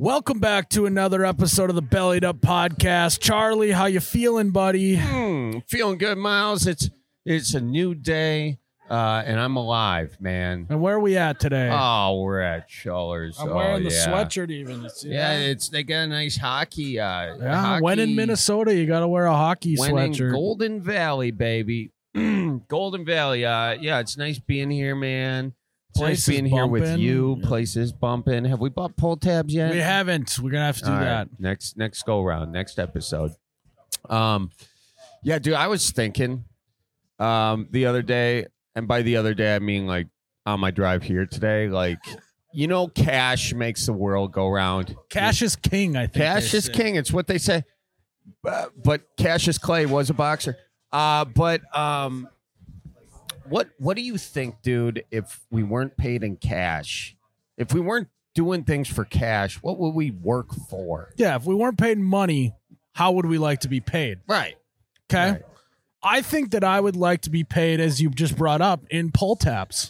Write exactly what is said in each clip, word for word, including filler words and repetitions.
Welcome back to another episode of the Bellied Up Podcast. Charlie, how you feeling, buddy? Mm, feeling good, Miles. It's it's a new day, uh, and I'm alive, man. And where are we at today? Oh, we're at Schullers. I'm oh, wearing the yeah. sweatshirt even. It's, Yeah, it's they got a nice hockey. Uh, yeah. hockey, When in Minnesota, you got to wear a hockey when in sweatshirt. Golden Valley, baby. Golden Valley. Uh, yeah, it's nice being here, man. It's Place nice is being here with bumping. you. Place is bumping. Have we bought pull tabs yet? We haven't. We're gonna have to do All right, that. next next go round, next episode. Um, yeah, dude, I was thinking, um, the other day, and by the other day I mean like on my drive here today, like you know, cash makes the world go round. Cash is king. I think. Cash they is say. king. It's what they say. But, but Cassius Clay was a boxer. Uh, but um. What what do you think, dude, if we weren't paid in cash? If we weren't doing things for cash, what would we work for? Yeah, if we weren't paid money, how would we like to be paid? Right. Okay. Right. I think that I would like to be paid, as you've just brought up, in pull tabs.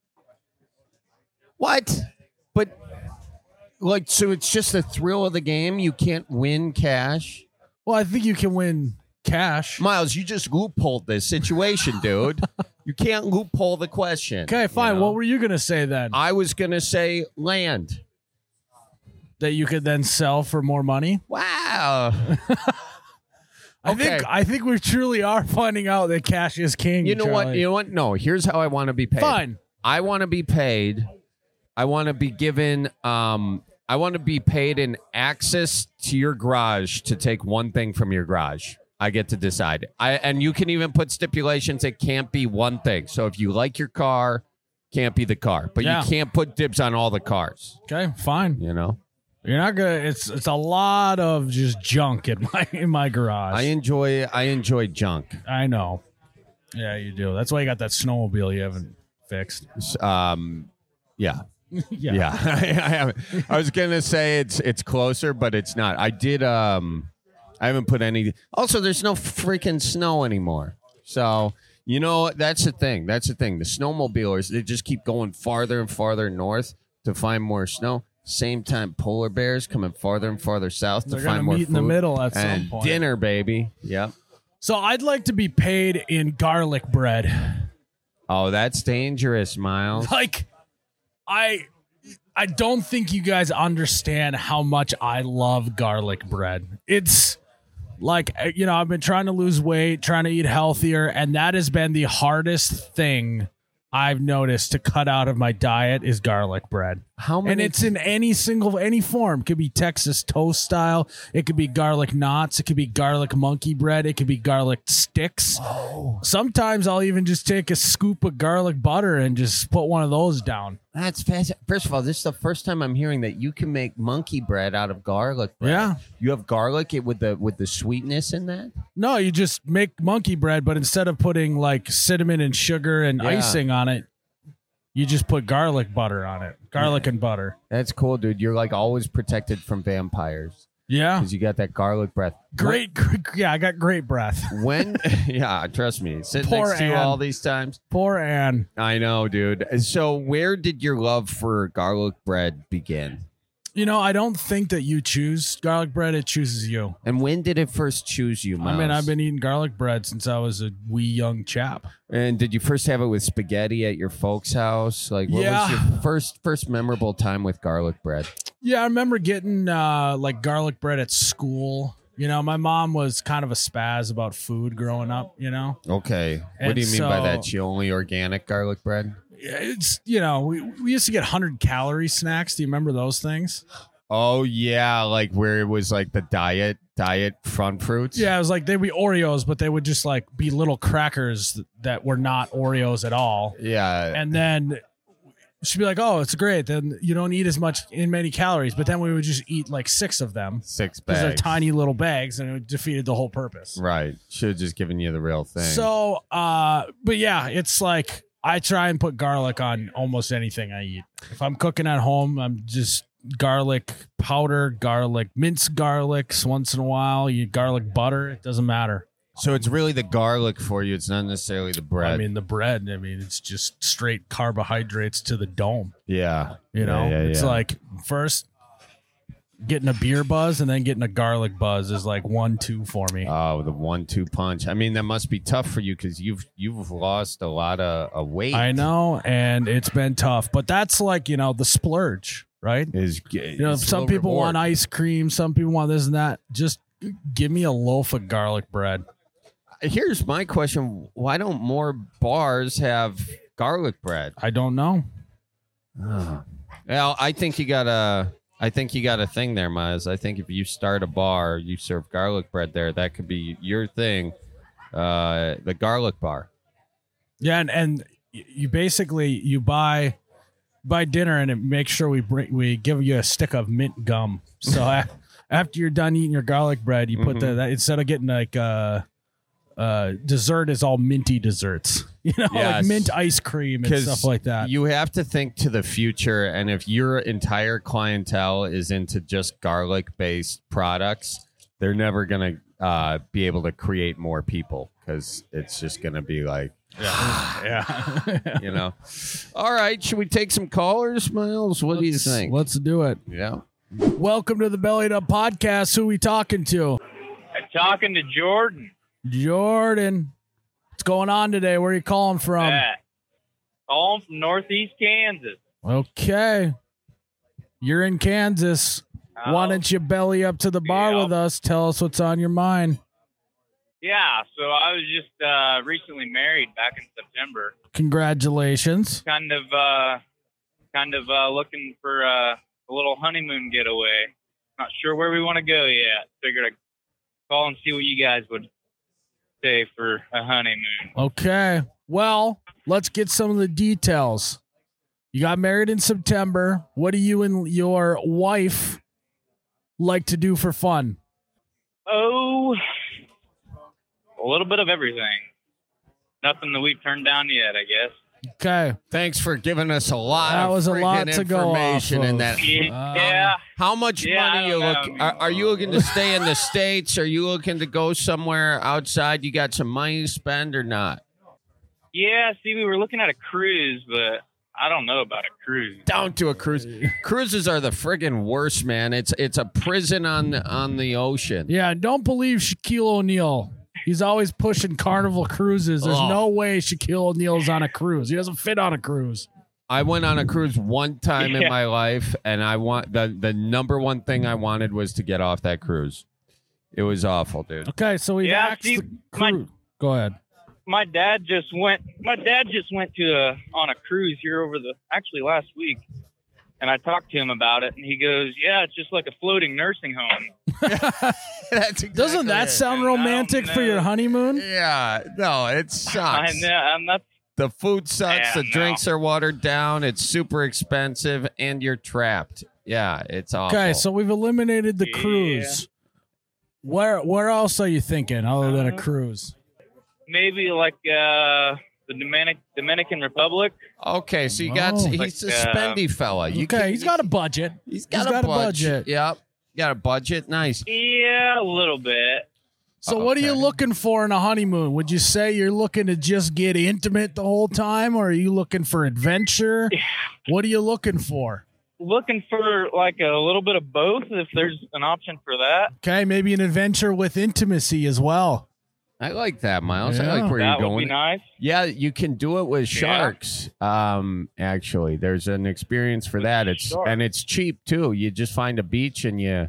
What? But, like, so it's just the thrill of the game? You can't win cash? Well, I think you can win cash. Miles, you just loopholed this situation, dude. You can't loophole the question. Okay, fine. you know? What were you going to say then? I was going to say land. That you could then sell for more money? Wow. I Okay. think I think we truly are finding out that cash is king. You know what? Charlie. You know what? No, here's how I want to be paid. Fine. I want to be paid. I want to be given. Um, I want to be paid in access to your garage to take one thing from your garage. I get to decide. I and you can even put stipulations. It can't be one thing. So if you like your car, can't be the car. But Yeah. you can't put dibs on all the cars. Okay, fine. You know. You're not gonna. It's it's a lot of just junk in my in my garage. I enjoy. I enjoy junk. I know. Yeah, you do. That's why you got that snowmobile you haven't fixed. Um, yeah. yeah. Yeah, I, I haven't. I was gonna say it's it's closer, but it's not. I did. Um, I haven't put any. Also, there's no freaking snow anymore. So you know that's the thing. That's the thing. The snowmobilers, they just keep going farther and farther north to find more snow. Same time, polar bears coming farther and farther south They're to gonna find more meet food in the middle at some and point. dinner, baby. Yep. So I'd like to be paid in garlic bread. Oh, that's dangerous, Miles. Like, I I don't think you guys understand how much I love garlic bread. It's like, you know, I've been trying to lose weight, trying to eat healthier, and that has been the hardest thing I've noticed to cut out of my diet is garlic bread. How many? And it's in any single, any form. It could be Texas toast style. It could be garlic knots. It could be garlic monkey bread. It could be garlic sticks. Oh, Sometimes I'll even just take a scoop of garlic butter and just put one of those down. that's fast. First of all, this is the first time I'm hearing that you can make monkey bread out of garlic bread. Yeah. You have garlic it with the with the sweetness in that? No, you just make monkey bread, but instead of putting like cinnamon and sugar and Yeah. icing on it, you just put garlic butter on it. Garlic and butter. That's cool, dude. You're like always protected from vampires Yeah. because you got that garlic breath. Great, great. Yeah, I got great breath. When, yeah, trust me. Sitting Poor next to you Ann. all these times. Poor Anne. I know, dude. So where did your love for garlic bread begin? You know, I don't think that you choose garlic bread. It chooses you. And when did it first choose you, Miles? I mean, I've been eating garlic bread since I was a wee young chap. And did you first have it with spaghetti at your folks' house? Like, what Yeah. was your first first memorable time with garlic bread? Yeah, I remember getting uh, like garlic bread at school. You know, my mom was kind of a spaz about food growing up, you know? Okay. What And do you mean by so- that? She only organic garlic bread? It's, you know, we, we used to get one hundred calorie snacks. Do you remember those things? Oh, yeah. Like where it was like the diet, diet front fruits? Yeah, it was like they'd be Oreos, but they would just like be little crackers that were not Oreos at all. Yeah. And then she'd be like, "Oh, it's great. Then you don't eat as much in many calories." But then we would just eat like six of them Six because they're bags. tiny little bags, and it defeated the whole purpose. Right. Should have just given you the real thing. So, uh, but yeah, it's like I try and put garlic on almost anything I eat. If I'm cooking at home, I'm just garlic powder, garlic, minced garlics once in a while. You garlic butter. It doesn't matter. So it's really the garlic for you. It's not necessarily the bread. I mean, the bread, I mean, it's just straight carbohydrates to the dome. yeah. You know, Yeah, yeah, it's yeah. like first getting a beer buzz and then getting a garlic buzz is like one two for me. Oh, the one-two punch. I mean, that must be tough for you because you've you've lost a lot of, of weight. I know, and it's been tough, but that's like, you know, the splurge, right? Is You know, some people want ice cream, some people want this and that. Just give me a loaf of garlic bread. Here's my question: why don't more bars have garlic bread? I don't know. Oh. Well, I think you got a. I think you got a thing there, Miles. I think if you start a bar, you serve garlic bread there. That could be your thing, uh, the garlic bar. Yeah, and, and you basically you buy buy dinner and it makes sure we bring we give you a stick of mint gum. So a- after you're done eating your garlic bread, you put Mhm. the that, instead of getting like uh uh dessert is all minty desserts. You know, like Yes. mint ice cream and 'Cause stuff like that. You have to think to the future, and if your entire clientele is into just garlic-based products, they're never going to uh, be able to create more people because it's just going to be like, yeah. you know. All right, should we take some callers, Miles? What do you Let's- think? Let's do it. Yeah. Welcome to the Bellied Up Podcast. Who we talking to? I'm talking to Jordan. Jordan. What's going on today? Where are you calling from? Yeah. Calling from Northeast Kansas. Okay. You're in Kansas. Why Oh, don't you belly up to the bar yeah. with us? Tell us what's on your mind. Yeah, so I was just uh, recently married back in September. Congratulations. Kind of, uh, kind of uh, looking for uh, a little honeymoon getaway. Not sure where we want to go yet. Figured I'd call and see what you guys would say for a honeymoon. Okay. Well, let's get some of the details. You got married in September. What do you and your wife like to do for fun? Oh, a little bit of everything. Nothing that we've turned down yet, I guess. Okay. Thanks for giving us a lot That of was a lot friggin' to go off information in of. that. Yeah. Uh, yeah. How much Yeah, I money you don't look? know. Are, are you looking to stay in the States? Are you looking to go somewhere outside? You got some money to spend or not? Yeah, see, we were looking at a cruise, but I don't know about a cruise. Down to a cruise. Cruises are the friggin' worst, man. It's it's a prison on the, on the ocean. Yeah, don't believe Shaquille O'Neal. He's always pushing Carnival cruises. There's Oh. no way Shaquille O'Neal's on a cruise. He doesn't fit on a cruise. I went on a cruise one time in Yeah. my life, and I want the the number one thing I wanted was to get off that cruise. It was awful, dude. Okay, so we've Yeah, axed see, the my- cruise. Go ahead. My dad just went. My dad just went to a on a cruise here over the actually last week, and I talked to him about it, and he goes, "Yeah, it's just like a floating nursing home." That's exactly Doesn't that it. sound I don't romantic for know. your honeymoon? Yeah, no, it I sucks. know, and that's The food sucks. Yeah, the no. drinks are watered down. It's super expensive, and you're trapped. Yeah, it's awful. Okay, so we've eliminated the Yeah. cruise. Where where else are you thinking other than a Uh, cruise? maybe like uh, the Dominic Dominican Republic. okay, so you got Oh. he's Like, a uh, spendy fella. You Okay, can- he's got a budget. he's got, he's a, got a budget. budget. Yep, got a budget. Nice. Yeah, a little bit. So what are you Okay. looking for in a honeymoon? Would you say you're looking to just get intimate the whole time, or are you looking for adventure? What are you looking for? Looking for like a little bit of both, if there's an option for that. Okay, maybe an adventure with intimacy as well. I like that, Miles. I Yeah. like where That you're would going. be nice. Yeah, you can do it with Yeah. sharks. Um, actually, there's an experience for With that. It's sharks. and it's cheap too. You just find a beach and you,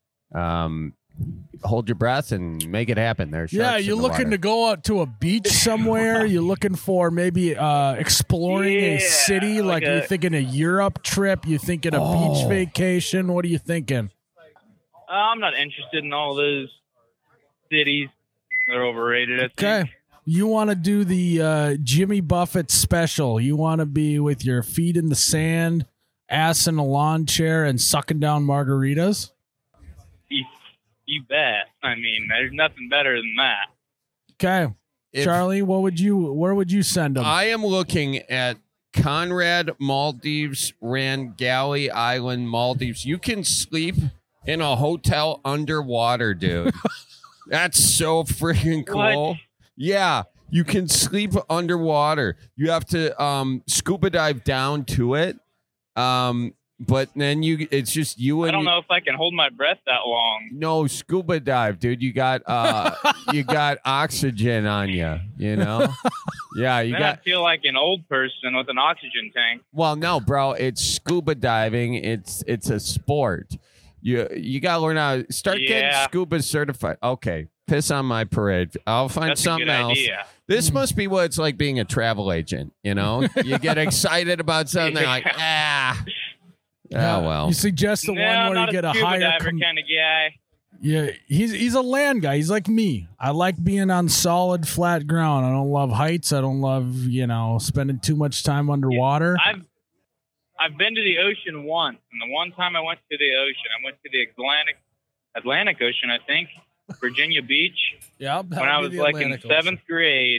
um, hold your breath and make it happen. There's Yeah, sharks in you're the looking water. to go out to a beach somewhere. You're looking for maybe uh, exploring a Yeah, city, like, like you're a- thinking a Europe trip. You thinking a beach Oh. vacation. What are you thinking? Uh, I'm not interested in all those cities. They're overrated. I Okay. think. You want to do the uh, Jimmy Buffett special. You want to be with your feet in the sand, ass in a lawn chair, and sucking down margaritas? You, you bet. I mean, there's nothing better than that. Okay. If- Charlie, what would you? Where would you send them? I am looking at Conrad Maldives, Rangali Island, Maldives. You can sleep in a hotel underwater, dude. That's so freaking cool. What? Yeah, you can sleep underwater. You have to um, scuba dive down to it. Um, but then you, it's just you and I don't know if I can hold my breath that long. no scuba dive, dude. You got uh, you got oxygen on you. You know, yeah, you Then got. I feel like an old person with an oxygen tank. Well, no, bro. It's scuba diving. It's it's a sport. You you gotta learn how to start getting Yeah. scuba certified. Okay, piss on my parade. I'll find That's a something good else. idea. This must be what it's like being a travel agent. You know, you get excited about something, they're like ah. Yeah, Oh well. You suggest the No, one I'm where not you get a a scuba higher. diver Com- kind of guy. yeah, he's he's a land guy. He's like me. I like being on solid, flat ground. I don't love heights. I don't love you know spending too much time underwater. I've I've been to the ocean once, and the one time I went to the ocean, I went to the Atlantic Atlantic Ocean, I think, Virginia Beach, yeah, when I was like in seventh grade,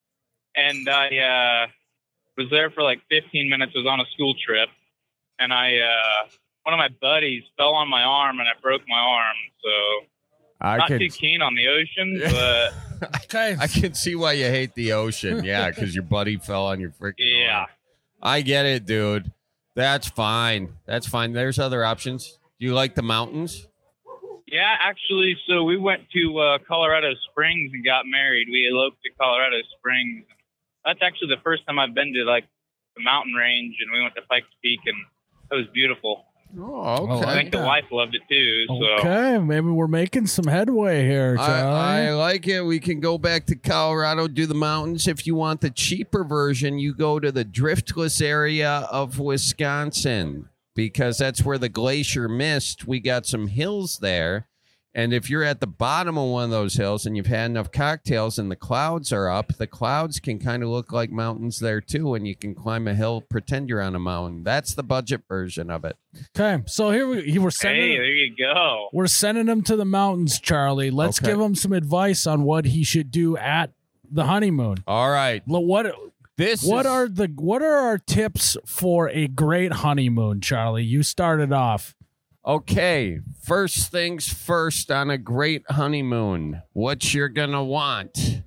and I uh, was there for like fifteen minutes. I was on a school trip, and I uh, one of my buddies fell on my arm, and I broke my arm. So I not could too keen on the ocean, but Okay, I can see why you hate the ocean. Yeah, because your buddy fell on your freaking yeah. arm. I get it, dude. That's fine. That's fine. There's other options. Do you like the mountains? Yeah, actually, so we went to uh, Colorado Springs and got married. We eloped to Colorado Springs. That's actually the first time I've been to like the mountain range, and we went to Pikes Peak, and it was beautiful. Oh, okay. I think the that. wife loved it too. So okay, maybe we're making some headway here, I, Charlie. I like it. We can go back to Colorado, do the mountains. If you want the cheaper version, you go to the driftless area of Wisconsin because that's where the glacier missed. We got some hills there. And if you're at the bottom of one of those hills and you've had enough cocktails and the clouds are up, the clouds can kind of look like mountains there too. And you can climb a hill, pretend you're on a mountain. That's the budget version of it. Okay, so here we you were sending. hey, there you go. We're sending him to the mountains, Charlie. Let's Okay. give him some advice on what he should do at the honeymoon. All right. L- What This what is- are the what are our tips for a great honeymoon, Charlie? You started off. Okay, first things first on a great honeymoon. What you're gonna want?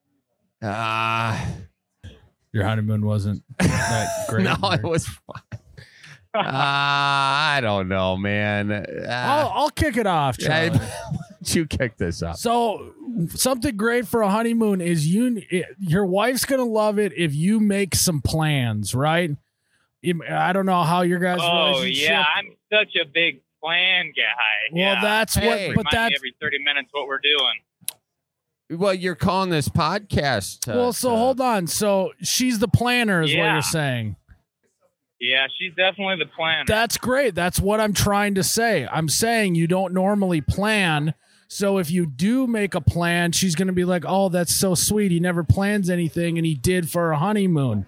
Ah, Your honeymoon wasn't that great. no, it was fine. uh, I don't know, man. I'll, Uh, I'll kick it off, Charlie. you kick this up. So something great for a honeymoon is you. It, your wife's gonna love it if you make some plans, right? Im- I don't know how your guys' Oh relationship. yeah, I'm such a big plan guy. Well, yeah. that's Hey. what. Remind But me that's every thirty minutes what we're doing. Well, you're calling this podcast. uh, well. So uh, hold on. So she's the planner, is what Yeah. you're saying. Yeah, she's definitely the planner. That's great. That's what I'm trying to say. I'm saying you don't normally plan. So if you do make a plan, she's going to be like, "Oh, that's so sweet. He never plans anything, and he did for a honeymoon."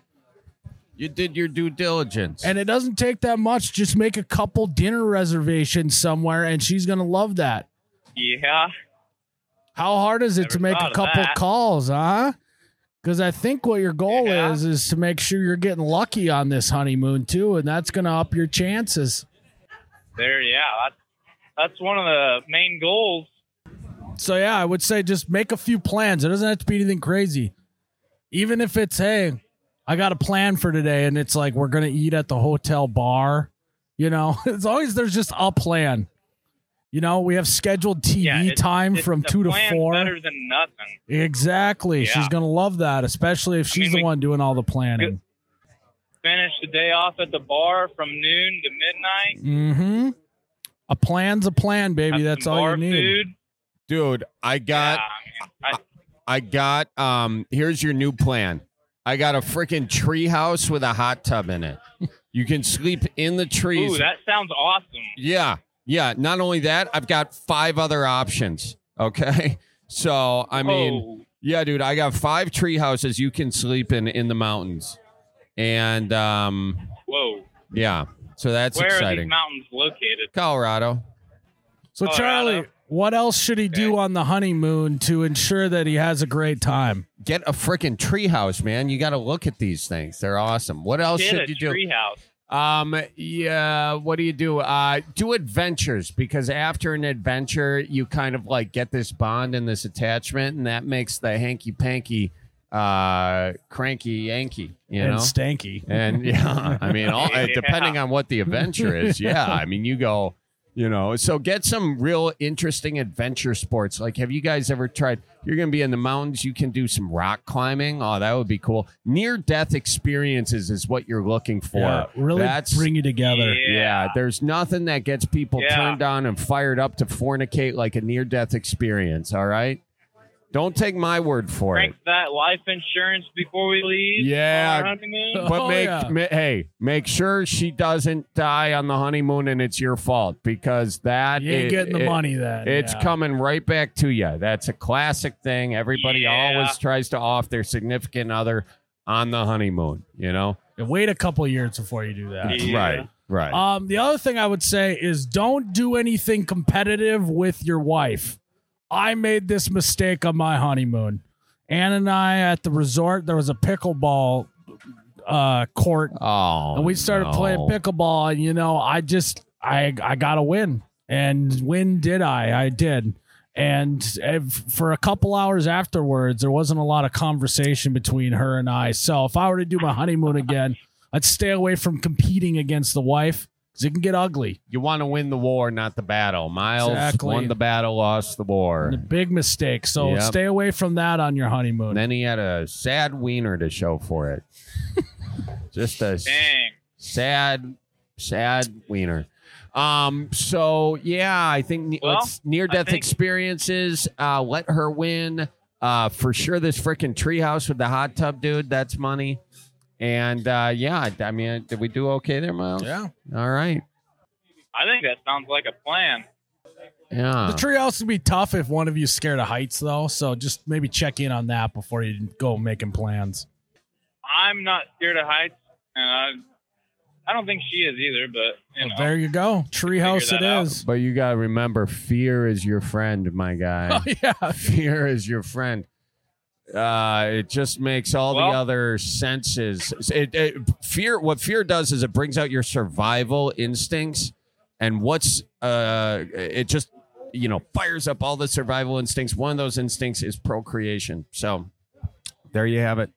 You did your due diligence. And it doesn't take that much. Just make a couple dinner reservations somewhere, and she's going to love that. yeah. How hard is it Never to make a thought of couple that. calls, huh? Because I think what your goal Yeah. is is to make sure you're getting lucky on this honeymoon too, and that's going to up your chances. There, yeah. That's, that's one of the main goals. So yeah, I would say just make a few plans. It doesn't have to be anything crazy. Even if it's, hey, I got a plan for today, and it's like we're gonna eat at the hotel bar. You know, as long as there's just a plan. You know, we have scheduled T V Yeah, it's- time it's from the two to plan's four. Better than nothing. Exactly. Yeah. She's gonna love that, especially if I she's mean, the we- one doing all the planning. Finish the day off at the bar from noon to midnight. Mm-hmm. A plan's a plan, baby. Have That's some all bar you need. Food. Dude, I got Yeah, I mean, I got um here's your new plan. I got a freaking tree house with a hot tub in it. You can sleep in the I, trees. ooh, that sounds awesome. Yeah. Yeah. Not only that, I've got five other options. Okay. So I mean, Whoa. yeah, dude, I got five tree houses you can sleep in in the mountains. And um Whoa. yeah. So that's Where are exciting. these mountains located? Colorado. So Colorado. Charlie, what else should he do Okay. on the honeymoon to ensure that he has a great time? Get a freaking tree house, man. You got to look at these things. They're awesome. What else Get should a you do? treehouse. Um, yeah, what do you do? Uh, do adventures, because after an adventure, you kind of like get this bond and this attachment, and that makes the hanky panky uh, cranky Yankee, you and know, stanky. and yeah, I mean, all, Yeah. depending on what the adventure is, yeah, I mean, you go, you know, so get some real interesting adventure sports. Like, have you guys ever tried? You're going to be in the mountains. You can do some rock climbing. Oh, that would be cool. Near death experiences is what you're looking for. Yeah, really That's bring you together. Yeah. yeah, there's nothing that gets people Yeah. turned on and fired up to fornicate like a near death experience. All right. Don't take my word for it. Crank that life insurance before we leave. Yeah. on our honeymoon. But Oh, make yeah. ma- hey, make sure she doesn't die on the honeymoon and it's your fault because that You ain't i- getting the it- money then. It's yeah. coming right back to you. That's a classic thing. Everybody Yeah. always tries to off their significant other on the honeymoon, you know? And wait a couple of years before you do that. Yeah. Right. Right. Um, the other thing I would say is don't do anything competitive with your wife. I made this mistake on my honeymoon. Ann and I at the resort, there was a pickleball uh, court, oh. and we started no. playing pickleball. And you know, I just I I got to win, and win did I? I did. And if, for a couple hours afterwards, there wasn't a lot of conversation between her and I. So if I were to do my honeymoon again, I'd stay away from competing against the wife because it can get ugly. You want to win the war, not the battle. Miles Exactly. won the battle, lost the war. And a big mistake. So Yep. stay away from that on your honeymoon. And then he had a sad wiener to show for it. Just a Dang. sad, sad wiener. Um. So yeah, I think ne- Well, let's near death I think- experiences. Uh, let her win. Uh, for sure. This freaking treehouse with the hot tub, dude. That's money. And uh, yeah, I mean, did we do okay there, Miles? Yeah. All right. I think that sounds like a plan. Yeah. The treehouse would be tough if one of you's scared of heights, though. So just maybe check in on that before you go making plans. I'm not scared of heights, and I, I don't think she is either. But you know, Well, there you go. Treehouse it that out. is. But you gotta remember, fear is your friend, my guy. Oh, yeah. Fear is your friend. Uh, it just makes all Well- the other senses. It, it fear. What fear does is it brings out your survival instincts, and what's uh, it just you know fires up all the survival instincts. One of those instincts is procreation. So there you have it.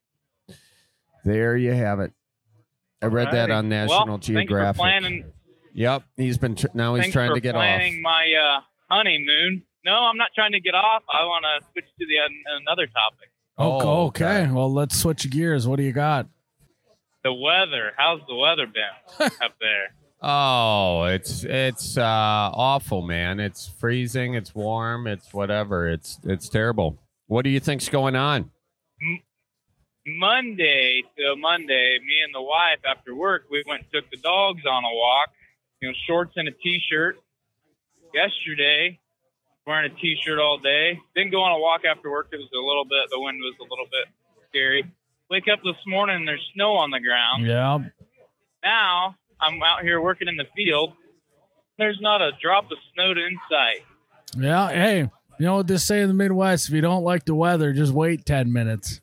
There you have it. I read that Alrighty. on National well, Geographic. Thanks for planning. Yep, he's been tr- now he's thanks trying for to get off. planning my uh, honeymoon. No, I'm not trying to get off. I want to switch to the uh, another topic. Oh, Oh, okay. okay. Well, let's switch gears. What do you got? The weather. How's the weather been up there? Oh, it's it's uh, awful, man. It's freezing. It's warm. It's whatever. It's it's terrible. What do you think's going on? Monday to Monday, me and the wife after work, we went and took the dogs on a walk. You know, shorts and a t-shirt. Yesterday, wearing a t-shirt all day. Didn't go on a walk after work. It was a little bit. The wind was a little bit scary. Wake up this morning and there's snow on the ground. Yeah. Now I'm out here working in the field. There's not a drop of snow in sight. Yeah. Hey, you know what they say in the Midwest? If you don't like the weather, just wait ten minutes.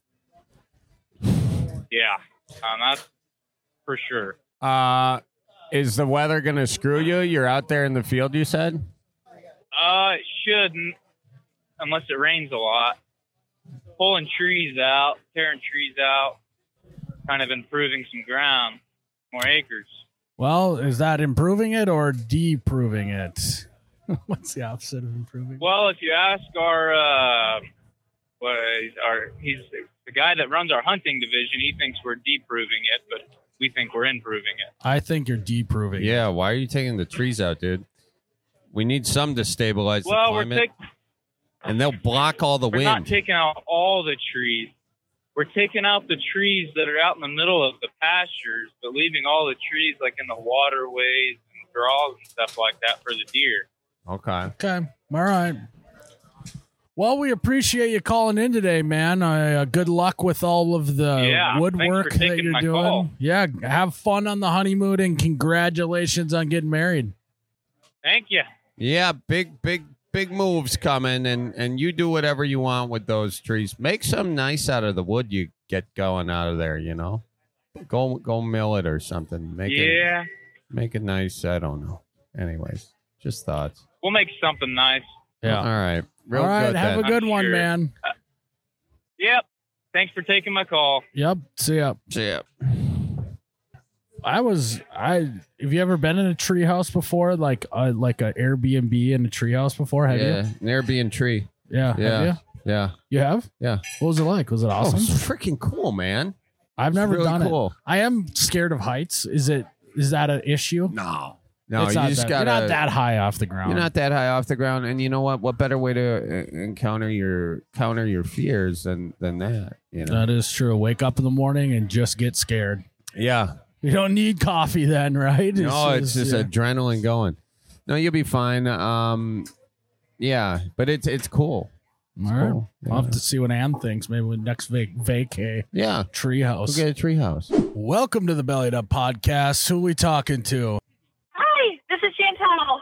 Yeah, um, that's for sure. Uh, is the weather gonna screw you? You're out there in the field. You said. Uh, it shouldn't, unless it rains a lot. Pulling trees out, tearing trees out, kind of improving some ground, more acres. Well, is that improving it or deproving it? What's the opposite of improving? Well, if you ask our, uh, what is our, he's the guy that runs our hunting division. He thinks we're deproving it, but we think we're improving it. I think you're deproving it. Yeah. Why are you taking the trees out, dude? We need some to stabilize Well, the we're climate, taking. and they'll block all the We're wind. not taking out all the trees. We're taking out the trees that are out in the middle of the pastures, but leaving all the trees like in the waterways and draws and stuff like that for the deer. okay. Okay. All right. Well, we appreciate you calling in today, man. Uh, good luck with all of the Yeah, woodwork thanks for that taking you're my doing. call. Yeah, have fun on the honeymoon and congratulations on getting married. Thank you. Yeah, big, big, big moves coming, and and you do whatever you want with those trees. Make some nice out of the wood you get going out of there. You know, go go mill it or something. Make it yeah, make it nice. I don't know. Anyways, just thoughts. we'll make something nice. Yeah. All right. Real all right. good Have then. a good I'm one, sure. man. Yep. thanks for taking my call. Yep. See ya. See ya. I was I. Have you ever been in a treehouse before? Like uh, like a Airbnb in a treehouse before? Have Yeah, you? an Airbnb tree. Yeah. Yeah. Have you? Yeah. You have? Yeah. What was it like? Was it Oh, awesome? it's freaking cool, man. I've It's never really done cool. it. I am scared of heights. Is it? Is that an issue? No. No, It's you not just that, gotta. You're not that high off the ground. You're not that high off the ground, and you know what? What better way to uh, encounter your counter your fears than than that? You know. That is true. Wake up in the morning and just get scared. Yeah. You don't need coffee then, right? No, it's just yeah. adrenaline going. No, you'll be fine. Um, yeah, but it's it's cool. All right. cool. I'll have Yeah. to see what Ann thinks. Maybe with next vac- vacay Yeah. treehouse. We'll get a treehouse. Welcome to the Bellied Up Podcast. Who we talking to? Hi, this is Chantal.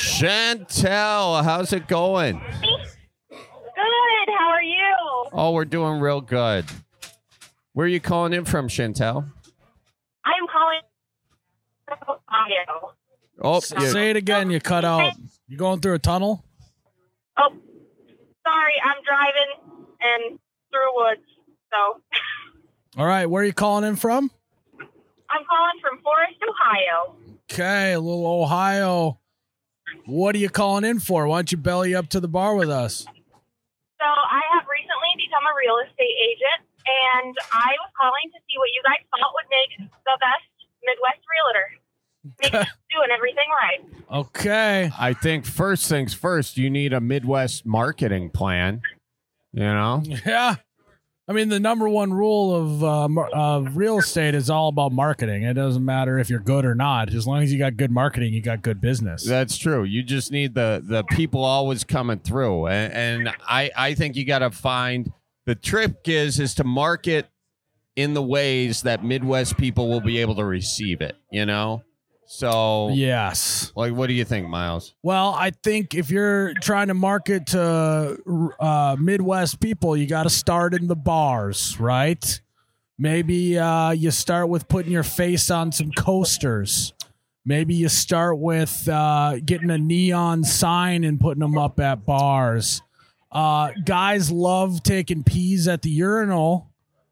Chantel, how's it going? Good. How are you? Oh, we're doing real good. Where are you calling in from, Chantel? I am calling from Ohio. Oh, S- you- Say it again. You cut out. You going through a tunnel? Oh, sorry, I'm driving and through woods. So All right. Where are you calling in from? I'm calling from Forest, Ohio. Okay, a little Ohio. What are you calling in for? Why don't you belly up to the bar with us? So I have recently become a real estate agent, and I was calling to see what you guys thought would make the best Midwest realtor. Make us doing everything right. Okay. I think first things first, you need a Midwest marketing plan. You know? Yeah. I mean, the number one rule of uh, mar- of real estate is all about marketing. It doesn't matter if you're good or not. As long as you got good marketing, you got good business. That's true. You just need the the people always coming through, and, and I I think you got to find the trick is is to market in the ways that Midwest people will be able to receive it. You know, so Yes. like, what do you think, Miles? Well, I think if you're trying to market to uh, Midwest people, you got to start in the bars, right? Maybe uh, you start with putting your face on some coasters. Maybe you start with uh, getting a neon sign and putting them up at bars. Uh, guys love taking pees at the urinal.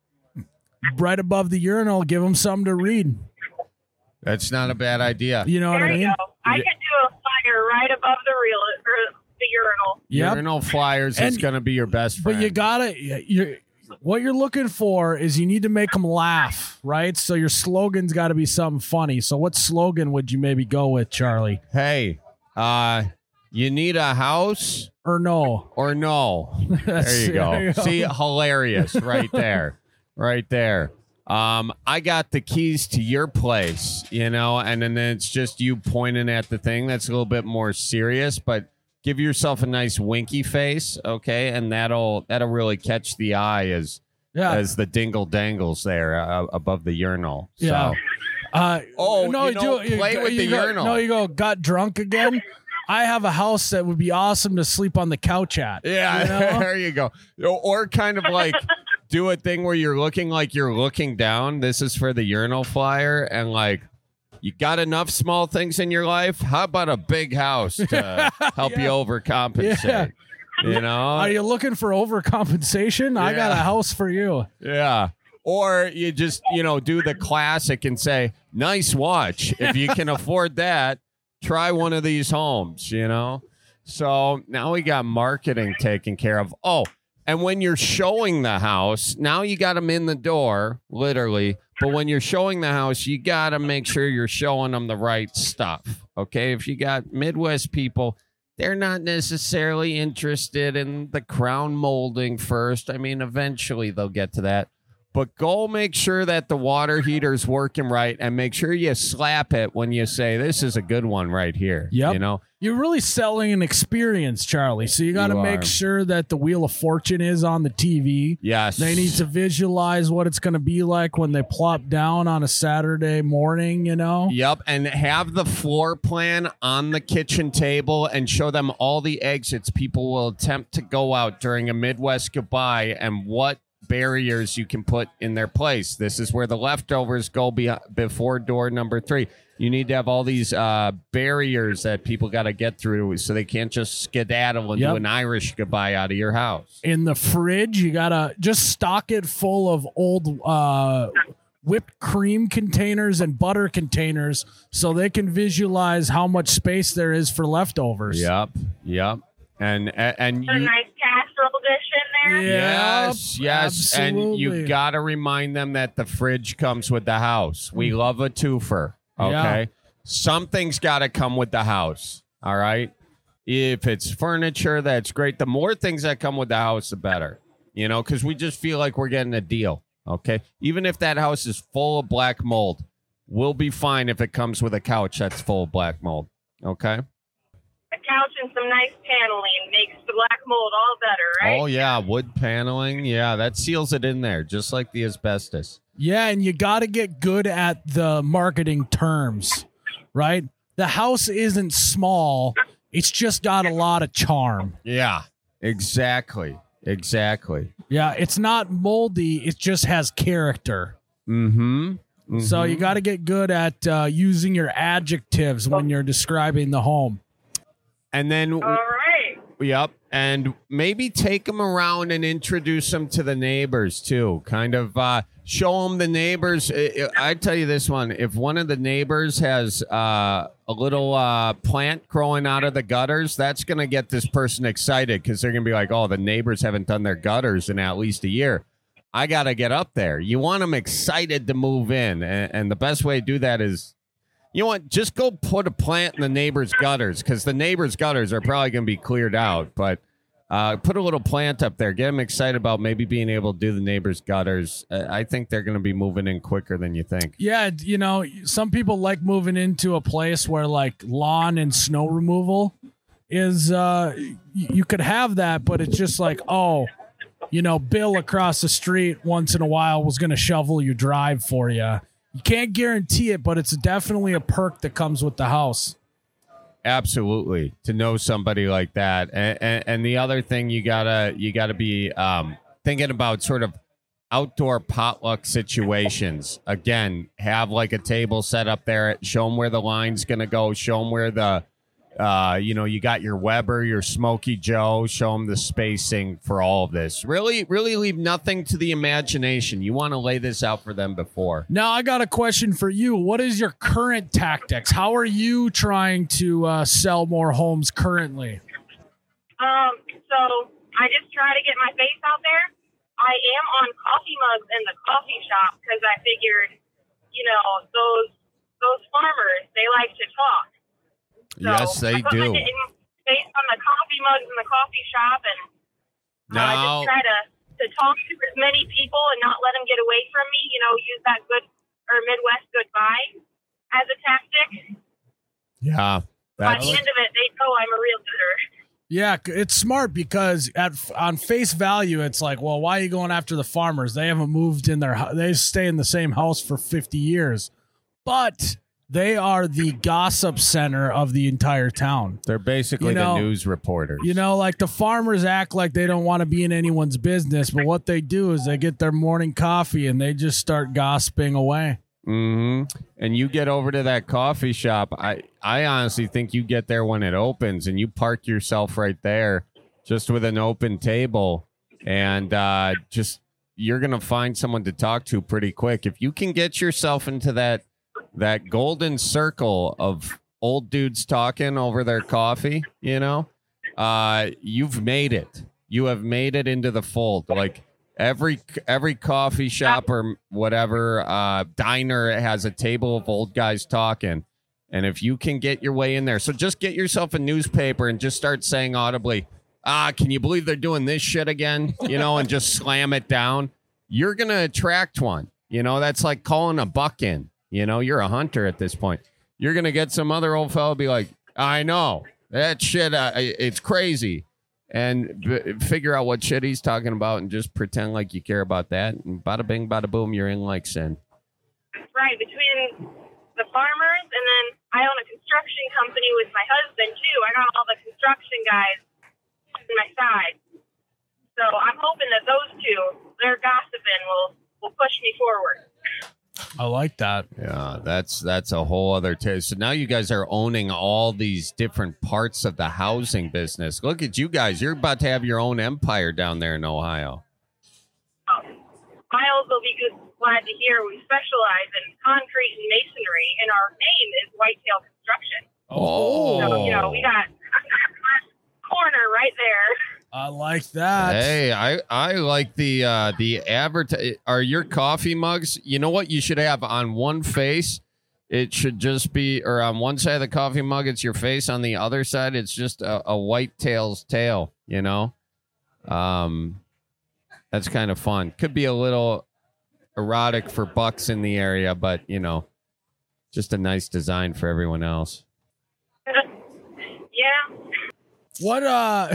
Right above the urinal, give them something to read. That's not a bad idea. You know what There I you mean? go. I could do a fire right above the real or the urinal. Yep. Urinal flyers is And- going to be your best friend. But you gotta, you what you're looking for is you need to make them laugh, right? So your slogan's got to be something funny. So what slogan would you maybe go with, Charlie? hey, uh, you need a house Or no? or no? There you go. There you go. See, hilarious right there. Right there. Um, I got the keys to your place, you know, and then it's just you pointing at the thing. That's a little bit more serious, but give yourself a nice winky face, okay? And that'll that'll really catch the eye as Yeah. as the dingle dangles there uh, above the urinal. Yeah. So, Uh, Oh, no, you know, do, play you, with you the go, urinal. No, you go, got drunk again? I have a house that would be awesome to sleep on the couch at. yeah, You know? there you go. Or kind of like do a thing where you're looking like you're looking down. This is for the urinal flyer, and like you got enough small things in your life. How about a big house to help you Yeah. overcompensate? Yeah. You know? Are you looking for overcompensation? I got a Yeah. house for you. Yeah. Or you just, you know, do the classic and say, nice watch. If you can afford that, try one of these homes, you know? So now we got marketing taken care of. Oh, and when you're showing the house, now you got them in the door, literally. But when you're showing the house, you got to make sure you're showing them the right stuff. Okay. If you got Midwest people, they're not necessarily interested in the crown molding first. I mean, eventually they'll get to that. But go make sure that the water heater's working right, and make sure you slap it when you say, this is a good one right here. Yep. You know? You're really selling an experience, Charlie. So you got to You make are. sure that the Wheel of Fortune is on the T V. Yes. They need to visualize what it's going to be like when they plop down on a Saturday morning, you know? Yep. And have the floor plan on the kitchen table and show them all the exits people will attempt to go out during a Midwest goodbye and what barriers you can put in their place. This is where the leftovers go be- before door number three. You need to have all these uh, barriers that people got to get through so they can't just skedaddle and Yep. do an Irish goodbye out of your house. In the fridge, you gotta just stock it full of old uh, whipped cream containers and butter containers so they can visualize how much space there is for leftovers. Yep, yep. And and, and Put a you, nice casserole dish in there. Yeah. yes, yes, and absolutely. you got to remind them that the fridge comes with the house. We love a twofer. Okay, Yeah. something's got to come with the house. All right. If it's furniture, that's great. The more things that come with the house, the better. You know, because we just feel like we're getting a deal. Okay, even if that house is full of black mold, we'll be fine if it comes with a couch that's full of black mold. Okay. A couch and some nice paneling makes the black mold all better, right? Oh yeah, wood paneling. Yeah, that seals it in there, just like the asbestos. Yeah, and you got to get good at the marketing terms, right? The house isn't small. It's just got a lot of charm. Yeah, exactly. Exactly. Yeah, it's not moldy. It just has character. Mm-hmm. mm-hmm. So you got to get good at uh, using your adjectives when you're describing the home. And then, All right. yep. And maybe take them around and introduce them to the neighbors too. Kind of uh, show them the neighbors. I, I tell you this one: if one of the neighbors has uh, a little uh, plant growing out of the gutters, that's going to get this person excited because they're going to be like, "Oh, the neighbors haven't done their gutters in at least a year. I got to get up there." You want them excited to move in, and, and the best way to do that is, you know what? Just go put a plant in the neighbor's gutters because the neighbor's gutters are probably going to be cleared out. But uh, put a little plant up there. Get them excited about maybe being able to do the neighbor's gutters. Uh, I think they're going to be moving in quicker than you think. Yeah, you know, some people like moving into a place where like lawn and snow removal is, uh, y- you could have that, but it's just like, oh, you know, Bill across the street once in a while was going to shovel your drive for you. You can't guarantee it, but it's definitely a perk that comes with the house. Absolutely, to know somebody like that, and, and, and the other thing you gotta you gotta be um, thinking about sort of outdoor potluck situations. Again, have like a table set up there. Show them where the line's gonna go. Show them where the uh, you know you got your Weber, your Smoky Joe. Show them the spacing for all of this. Really, really leave nothing to the imagination. You want to lay this out for them before. Now, I got a question for you. What is your current tactics? How are you trying to uh, sell more homes currently? Um, so I just try to get my face out there. I am on coffee mugs in the coffee shop because I figured, you know, those those farmers, they like to talk. So Yes, they I put do. my name- face on the coffee mugs in the coffee shop, and uh, I Now, just try to, to talk to as many people and not let them get away from me. You know, use that good or Midwest goodbye as a tactic. yeah, By that's the end of it, they know I'm a realtor. Yeah, it's smart because at on face value, it's like, well, why are you going after the farmers? They haven't moved in their hou- they stay in the same house for fifty years, but they are the gossip center of the entire town. they're basically You know- the news reporters. You know, like the farmers act like they don't want to be in anyone's business, but what they do is they get their morning coffee and they just start gossiping away. hmm And you get over to that coffee shop. I, I honestly think you get there when it opens and you park yourself right there just with an open table and uh, just you're going to find someone to talk to pretty quick. If you can get yourself into that that golden circle of old dudes talking over their coffee, you know, uh, you've made it. You have made it into the fold. Like every every coffee shop or whatever uh, diner has a table of old guys talking. And if you can get your way in there, so just get yourself a newspaper and just start saying audibly, ah, can you believe they're doing this shit again? You know, and just slam it down. You're going to attract one. You know, that's like calling a buck in. You know, you're a hunter at this point. You're going to get some other old fellow be like, I know that shit. Uh, it's crazy. And b- figure out what shit he's talking about and just pretend like you care about that. And bada bing, bada boom, you're in like sin. Right, between the farmers and then I own a construction company with my husband too. I got all the construction guys on my side. So I'm hoping that those two, their gossiping will will push me forward. I like that. Yeah, that's that's a whole other taste. So now you guys are owning all these different parts of the housing business. Look at you guys. You're about to have your own empire down there in Ohio. Oh, Miles will be good, glad to hear we specialize in concrete and masonry, and our name is Whitetail Construction. Oh. So, you know, we got corner right there. I like that. Hey, I, I like the uh, the advert. Are your coffee mugs? You know what you should have on one face? It should just be, or on one side of the coffee mug, it's your face. On the other side, it's just a, a whitetail's tail. You know, um, that's kind of fun. Could be a little erotic for bucks in the area, but you know, just a nice design for everyone else. Yeah. What uh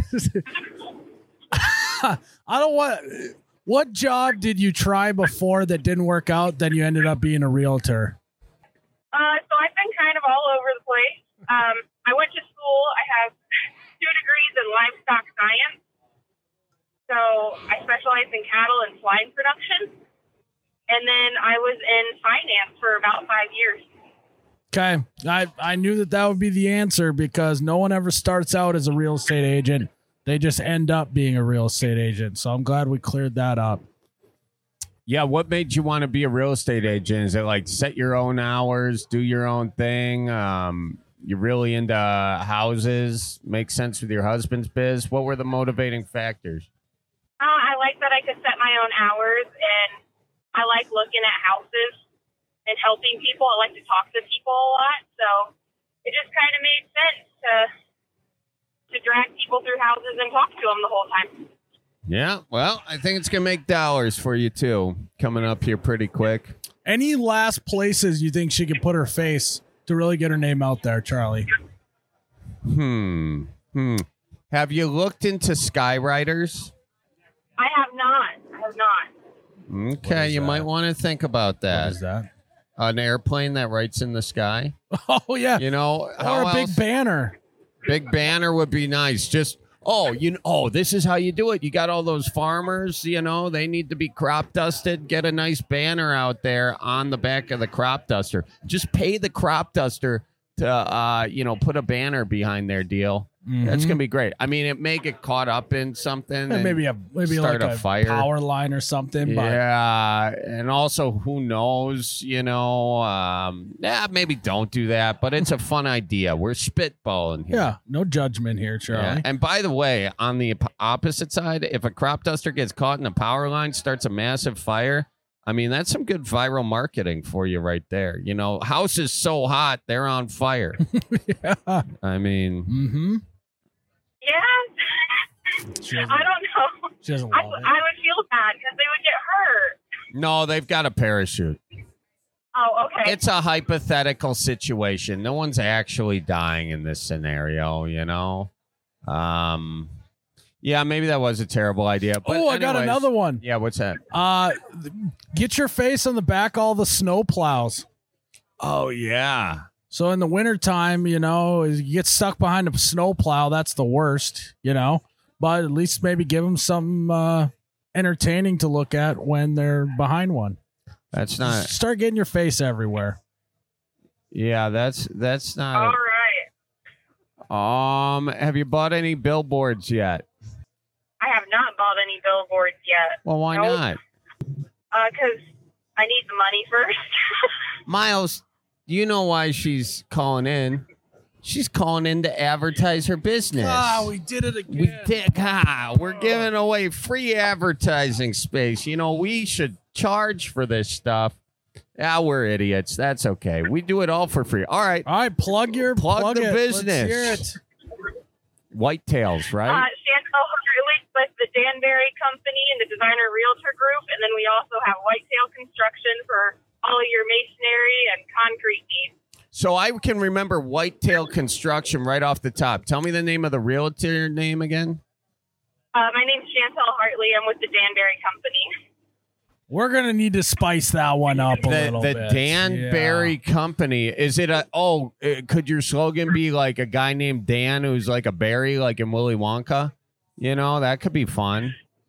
I don't want what job did you try before that didn't work out, then you ended up being a realtor? Uh, so I've been kind of all over the place. Um, I went to school. I have two degrees in livestock science. So I specialize in cattle and swine production. And then I was in finance for about five years. Okay. I, I knew that that would be the answer because no one ever starts out as a real estate agent. They just end up being a real estate agent. So I'm glad we cleared that up. Yeah, what made you want to be a real estate agent? Is it like set your own hours, do your own thing? Um, you're really into houses, make sense with your husband's biz. What were the motivating factors? Uh, I like that I could set my own hours, and I like looking at houses and helping people. I like to talk to people a lot, so it just kind of made sense to to drag people through houses and talk to them the whole time. Yeah, well, I think it's going to make dollars for you, too, coming up here pretty quick. Any last places you think she could put her face to really get her name out there, Charlie? Hmm. Hmm. Have you looked into Skywriters? I have not. I have not. Okay, you that? might want to think about that. What is that? An airplane that writes in the sky. Oh, yeah. You know, Or how a big else? banner. Big banner would be nice. Just oh, you know, oh, this is how you do it. You got all those farmers, you know, they need to be crop dusted. Get a nice banner out there on the back of the crop duster. Just pay the crop duster to, uh, you know, put a banner behind their deal. Mm-hmm. That's gonna be great. I mean, it may get caught up in something. Yeah, and maybe a maybe start like a a, fire. power line or something. But Yeah, and also who knows, you know, um, yeah, maybe don't do that, but it's a fun idea. We're spitballing here. yeah, no judgment here, Charlie. Yeah. And by the way, on the op- opposite side, if a crop duster gets caught in a power line, starts a massive fire, I mean, that's some good viral marketing for you right there. You know, house is so hot, they're on fire. yeah. I mean, Mm-hmm. Yeah. She doesn't, I don't know. she doesn't I, love it. I would feel bad because they would get hurt. no, they've got a parachute. Oh, okay. It's a hypothetical situation. No one's actually dying in this scenario, you know? Um, yeah, maybe that was a terrible idea. But Oh, I got anyways- another one. Yeah, what's that? Uh, get your face on the back of all the snow plows. Oh, yeah. So in the wintertime, you know, you get stuck behind a snow plow. That's the worst, you know. But at least maybe give them something uh, entertaining to look at when they're behind one. That's not. Start getting your face everywhere. Yeah, that's that's All not. right. Um, have you bought any billboards yet? I have not bought any billboards yet. Well, why Nope. not? Because I need the money first. Miles, you know why she's calling in? She's calling in to advertise her business. Ah, we did it again. We did. Ah, we're giving away free advertising space. You know, we should charge for this stuff. Yeah, we're idiots. That's okay. We do it all for free. All right. All right, plug your Plug plug the it. business. Let's hear it. Whitetails, Uh, right? Chantel Hurley with the Danbury Company and the Designer Realtor Group. And then we also have Whitetail Construction for all of your masonry and concrete needs. So I can remember Whitetail Construction right off the top. Tell me the name of the realtor name again. Uh, my name's Chantel Hartley. I'm with the Danbury Company. We're gonna need to spice that one up a The, little the bit. Danbury Company. Is it a, oh, uh, could your slogan be like a guy named Dan who's like a berry, like in Willy Wonka? You know, that could be fun.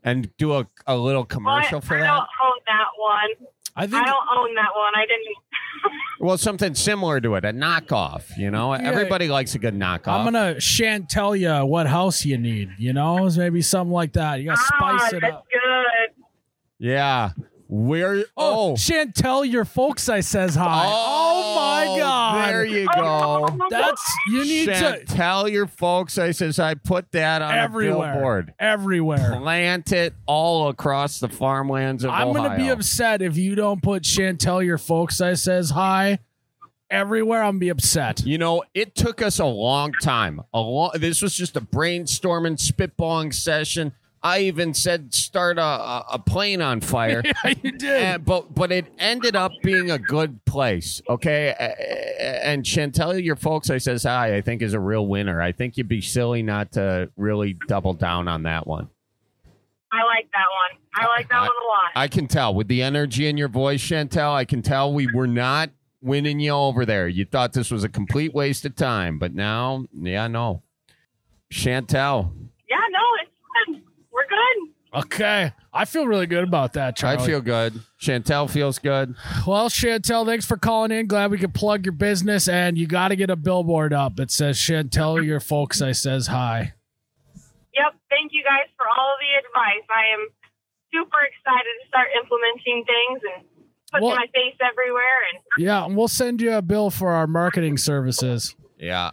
and do a, a little commercial Well, I, for I that? don't own that one. I I think don't own that one. I didn't. Well, something similar to it, a knockoff. You know, everybody likes a good knockoff. I'm gonna Chantel you what house you need. You know, maybe something like that. You gotta Ah, spice it that's up. good. yeah. Where? Oh, Oh, Chantel your folks, I says hi. Oh, my God. There you go. That's you need to Tell your folks. I says I put that on everywhere. a billboard. Everywhere. Plant it all across the farmlands of I'm Ohio. gonna be upset if you don't put Chantel your folks, I says hi. Everywhere, I'm gonna be upset. You know, it took us a long time. A long. This was just a brainstorming, spitballing session. I even said start a, a, a plane on fire. Yeah, you did. And, but but it ended up being a good place, okay? A- And Chantel, your folks, I says hi, I think is a real winner. I think you'd be silly not to really double down on that one. I like that one. I like that I- one a lot. I can tell with the energy in your voice, Chantel. I can tell we were not winning you over there. You thought this was a complete waste of time, but now, yeah, no. Chantel, yeah, no, it's fun. We're good. Okay. I feel really good about that, Charlie. I feel good. Chantel feels good. Well, Chantel, thanks for calling in. Glad we could plug your business, and you got to get a billboard up that says Chantel your folks, I says hi. Yep. Thank you guys for all of the advice. I am super excited to start implementing things and putting Well- my face everywhere. And Yeah, and we'll send you a bill for our marketing services. Yeah.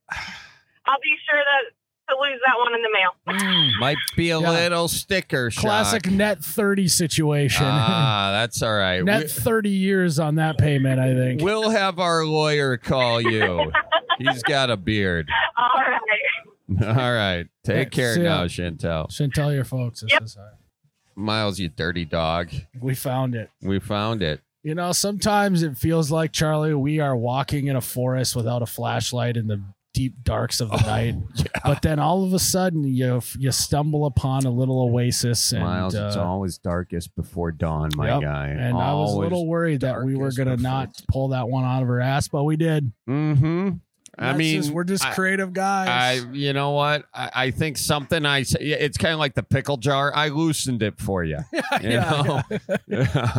I'll be sure that to lose that one in the mail. Might be a Yeah. little sticker shock. Classic net thirty situation. Ah, that's all right. net We- thirty years on that payment, I think. We'll have our lawyer call you. He's got a beard. All right. All right. Take care See ya. now, Chantel. Chantel your folks. I Yep. says hi. Miles, you dirty dog. We found it. We found it. You know, sometimes it feels like, Charlie, we are walking in a forest without a flashlight in the deep darks of the night. But then all of a sudden, you you stumble upon a little oasis. And, Miles, it's uh, always darkest before dawn, my yep. guy. And I was a little worried that we were darkest going to before- not pull that one out of her ass, but we did. Mm-hmm. I That's mean, just- we're just I- creative guys. I, you know what? I, I think something I say, it's kind of like the pickle jar. I loosened it for you. You Yeah, know?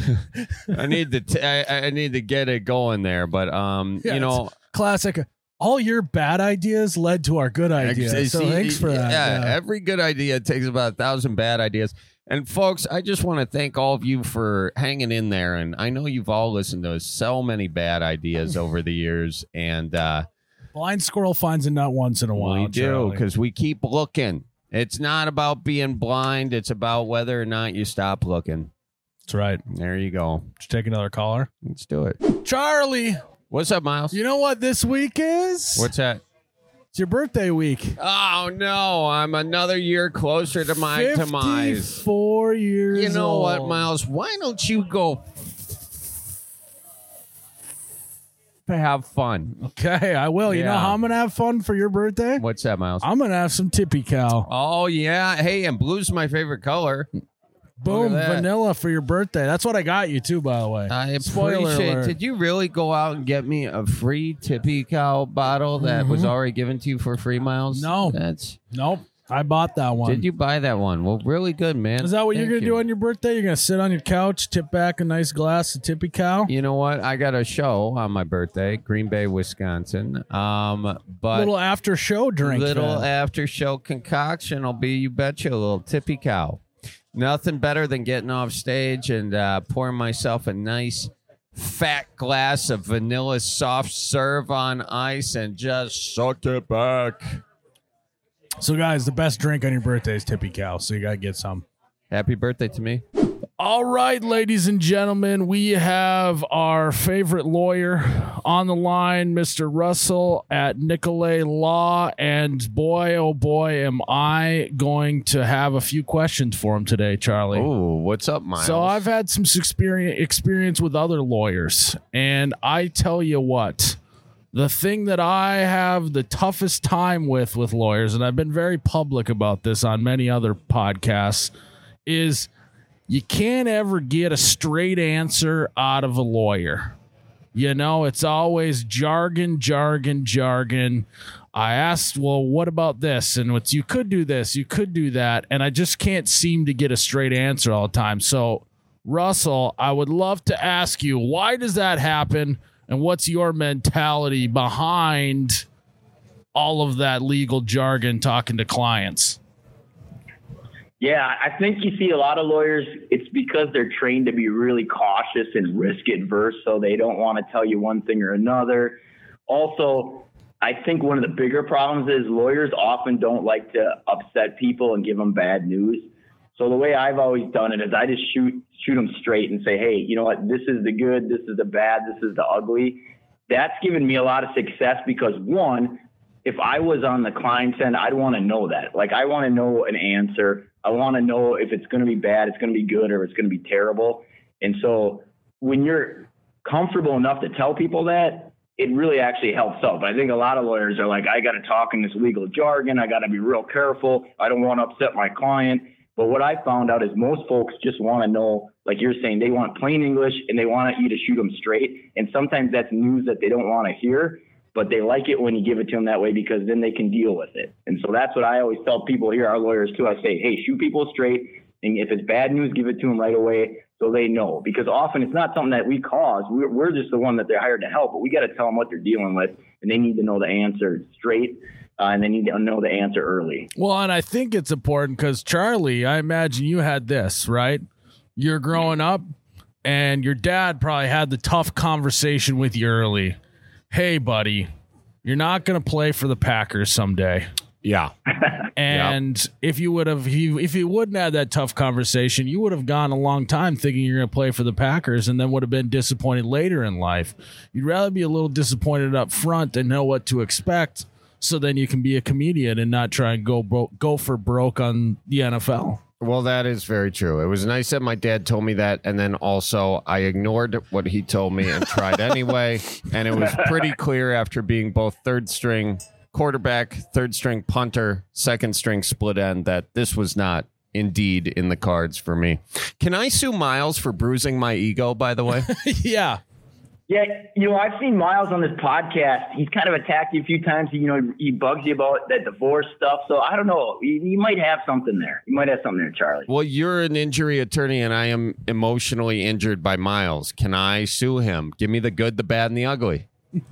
I need to, t- I, I need to get it going there, but um, Yeah, you know, Classic. All your bad ideas led to our good ideas. ex- So see, thanks for that. Yeah, Yeah. every good idea takes about a thousand bad ideas. And folks, I just want to thank all of you for hanging in there. And I know you've all listened to so many bad ideas over the years, and uh, Blind squirrel finds a nut once in a while. we do Charlie. because we keep looking. It's not about being blind; it's about whether or not you stop looking. That's right. There you go. Let's take another caller. Let's do it. Charlie, What's up, Miles? you know what this week is? What's that? It's your birthday week. Oh no, I'm another year closer to my demise. fifty-four years You know what, old. Miles? Why don't you go have fun? Okay, I will. You know Yeah. how I'm going to have fun for your birthday? What's that, Miles? I'm going to have some Tippy Cow. Oh yeah, hey, and blue's my favorite color. Boom, that. vanilla for your birthday. That's what I got you, too, by the way. I Spoiler appreciate. alert. Did you really go out and get me a free Tippy Cow bottle that was already given to you for free, Miles? No. That's. Nope, I bought that one. Did you buy that one? Well, really good, man. Is that what Thank you're going to you. do on your birthday? You're going to sit on your couch, tip back a nice glass of Tippy Cow? You know what? I got a show on my birthday, Green Bay, Wisconsin. Um, but Little after show drink. little then. after show concoction will be, you betcha, a little Tippy Cow. Nothing better than getting off stage and uh, pouring myself a nice fat glass of vanilla soft serve on ice and just suck it back. So, guys, the best drink on your birthday is Tippy Cow, so you got to get some. Happy birthday to me. All right, ladies and gentlemen, we have our favorite lawyer on the line, Mister Russell at Nicolay Law. And boy, oh boy, am I going to have a few questions for him today, Charlie. Oh, what's up, Miles? So I've had some experience experience with other lawyers, and I tell you what, the thing that I have the toughest time with with lawyers, and I've been very public about this on many other podcasts, is you can't ever get a straight answer out of a lawyer. You know, it's always jargon, jargon, jargon. I asked, well, what about this? And it's, you could do this, you could do that. And I just can't seem to get a straight answer all the time. So, Russell, I would love to ask you, why does that happen? And what's your mentality behind all of that legal jargon talking to clients? Yeah, I think you see a lot of lawyers, it's because they're trained to be really cautious and risk adverse, so they don't want to tell you one thing or another. Also, I think one of the bigger problems is lawyers often don't like to upset people and give them bad news. So the way I've always done it is I just shoot shoot them straight and say, hey, you know what, this is the good, this is the bad, this is the ugly. That's given me a lot of success because, one, if I was on the client's end, I'd want to know that. Like, I want to know an answer. I want to know if it's going to be bad, it's going to be good, or it's going to be terrible. And so when you're comfortable enough to tell people that, it really actually helps out. But I think a lot of lawyers are like, I got to talk in this legal jargon. I got to be real careful. I don't want to upset my client. But what I found out is most folks just want to know, like you're saying, they want plain English and they want you to shoot them straight. And sometimes that's news that they don't want to hear, but they like it when you give it to them that way because then they can deal with it. And so that's what I always tell people here, our lawyers too. I say, hey, shoot people straight. And if it's bad news, give it to them right away so they know. Because often it's not something that we cause. We're, we're just the one that they're hired to help, but we got to tell them what they're dealing with, and they need to know the answer straight, uh, and they need to know the answer early. Well, and I think it's important because, Charlie, I imagine you had this, right? You're growing up, and your dad probably had the tough conversation with you early. Hey, buddy, you're not going to play for the Packers someday. Yeah. And yep. if you would have, if you wouldn't have that tough conversation, you would have gone a long time thinking you're going to play for the Packers and then would have been disappointed later in life. You'd rather be a little disappointed up front and know what to expect so then you can be a comedian and not try and go bro- go for broke on the N F L. Well, that is very true. It was nice that my dad told me that, and then also I ignored what he told me and tried anyway, and it was pretty clear after being both third string quarterback, third string punter, second string split end that this was not indeed in the cards for me. Can I sue Miles for bruising my ego, by the way? Yeah. Yeah, you know, I've seen Miles on this podcast. He's kind of attacked you a few times. You know, he bugs you about that divorce stuff. So I don't know. You, you might have something there. You might have something there, Charlie. Well, you're an injury attorney, and I am emotionally injured by Miles. Can I sue him? Give me the good, the bad, and the ugly.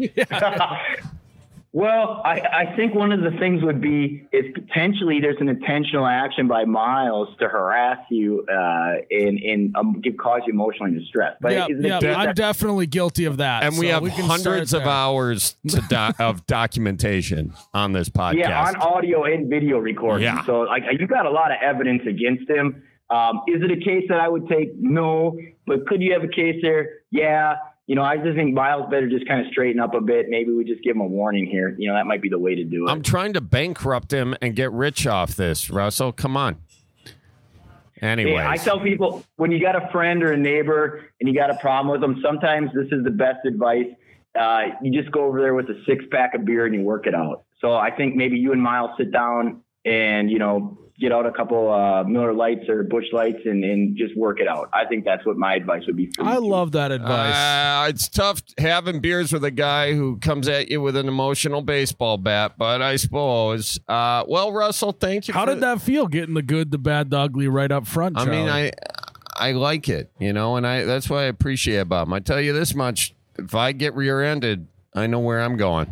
Well, I, I think one of the things would be is potentially there's an intentional action by Miles to harass you uh, and, and um, give, cause you emotional distress. But yeah, yeah I'm that- definitely guilty of that. And we so have we hundreds of hours to do- of documentation on this podcast. Yeah, on audio and video recording. Yeah. So like you got a lot of evidence against him. Um, is it a case that I would take? No. But could you have a case there? Yeah. You know, I just think Miles better just kind of straighten up a bit. Maybe we just give him a warning here. You know, that might be the way to do it. I'm trying to bankrupt him and get rich off this, Russell. Come on. Anyways. Hey, I tell people, when you got a friend or a neighbor and you got a problem with them, sometimes this is the best advice. Uh, you just go over there with a six-pack of beer and you work it out. So I think maybe you and Miles sit down and, you know, get out a couple uh, Miller Lights or Busch Lights and, and just work it out. I think that's what my advice would be for you. I love that advice. Uh, it's tough having beers with a guy who comes at you with an emotional baseball bat, but I suppose. Uh, well, Russell, thank you. How for did that feel, getting the good, the bad, the ugly right up front, Charlie? I mean, I I like it, you know, and I that's what I appreciate about him. I tell you this much, if I get rear-ended, I know where I'm going.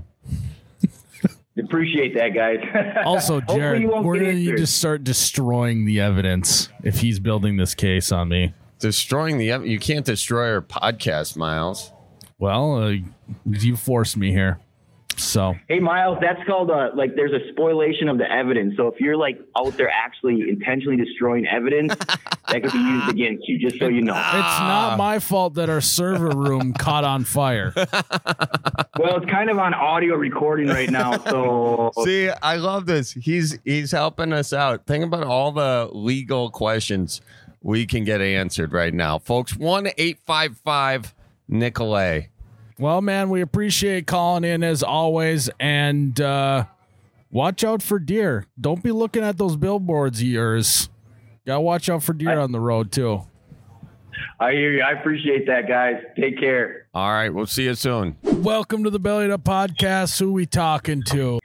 Appreciate that, guys. Also, Jared, we're going to just start destroying the evidence if he's building this case on me. Destroying the evidence? You can't destroy our podcast, Miles. Well, uh, you forced me here. So, hey, Miles, that's called a, like, there's a spoliation of the evidence. So if you're like out there actually intentionally destroying evidence, that could be used against you, just so you know. It's not my fault that our server room caught on fire. Well, it's kind of on audio recording right now. So see, I love this. He's he's helping us out. Think about all the legal questions we can get answered right now, folks. one eight five five Nicolay. Well, man, we appreciate calling in as always, and uh, watch out for deer. Don't be looking at those billboards of yours. Gotta watch out for deer I, on the road, too. I hear you. I appreciate that, guys. Take care. All right, we'll see you soon. Welcome to the Bellied Up Podcast. Who we talking to?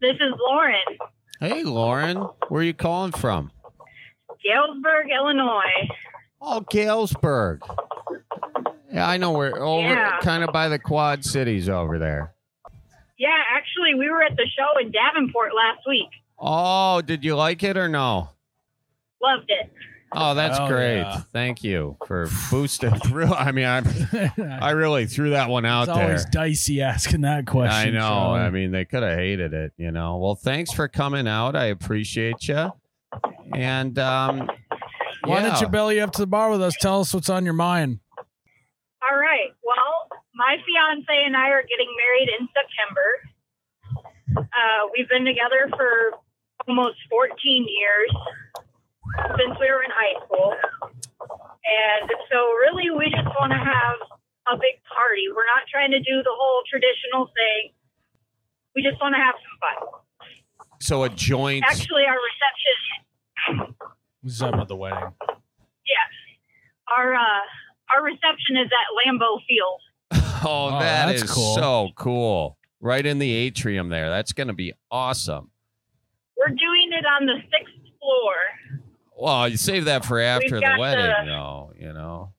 This is Lauren, Hey, Lauren. Where are you calling from? Galesburg, Illinois. Oh, Galesburg. Yeah, I know. We're over Yeah. kind of by the Quad Cities over there. Yeah, actually, we were at the show in Davenport last week. Oh, did you like it or no? Loved it. Oh, that's Oh, great. yeah. Thank you for boosting through. I mean, I I really threw that one out It's there. always dicey asking that question. I know. Charlie. I mean, they could have hated it, you know. Well, thanks for coming out. I appreciate you. And um, Why yeah. don't you belly up to the bar with us? Tell us what's on your mind. All right. Well, my fiance and I are getting married in September. Uh, we've been together for almost fourteen years since we were in high school. And so really we just want to have a big party. We're not trying to do the whole traditional thing. We just want to have some fun. So a joint. Actually, our reception, What's up with the wedding? yes, our uh, our reception is at Lambeau Field. Oh, Oh, that that's is cool. so cool. Right in the atrium there. That's going to be awesome. We're doing it on the sixth floor. Well, you save that for after We've the got wedding, the- though, you know.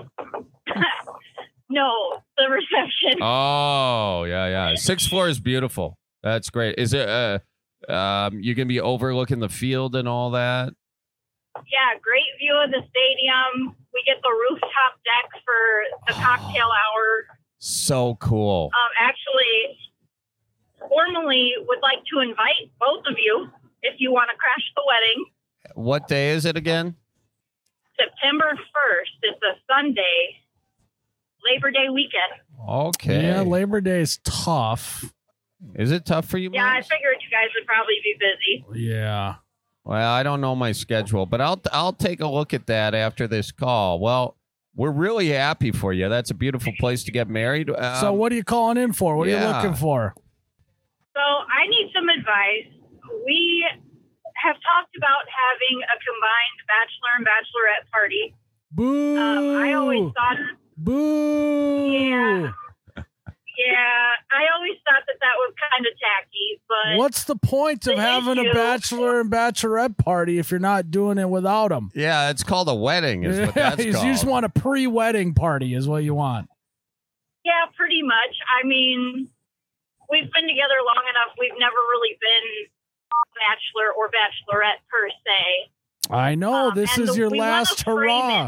No, the reception. Oh, yeah, yeah. Sixth floor is beautiful. That's great. Is it, uh, um, you going to be overlooking the field and all that? Yeah, great view of the stadium. We get the rooftop deck for the cocktail hour. So cool. Um, actually, formally would like to invite both of you if you want to crash the wedding. What day is it again? September first. It's a Sunday, Labor Day weekend. Okay. Yeah, Labor Day is tough. Is it tough for you, Yeah, I Miles? figured you guys would probably be busy. Yeah. Well, I don't know my schedule, but I'll I'll take a look at that after this call. Well, we're really happy for you. That's a beautiful place to get married. Um, So what are you calling in for? What are yeah. you looking for? So I need some advice. We have talked about having a combined bachelor and bachelorette party. Boo. Um, I always thought, Boo. Yeah. yeah, I always thought that that was kind of tacky, but What's the point of the having a issue- bachelor and bachelorette party if you're not doing it without them? yeah, it's called a wedding. Is what that's you called. just want a pre-wedding party is what you want. yeah, pretty much. I mean, we've been together long enough. We've never really been bachelor or bachelorette per se. I know. Um, this and is the- your we wanna last frame hurrah. it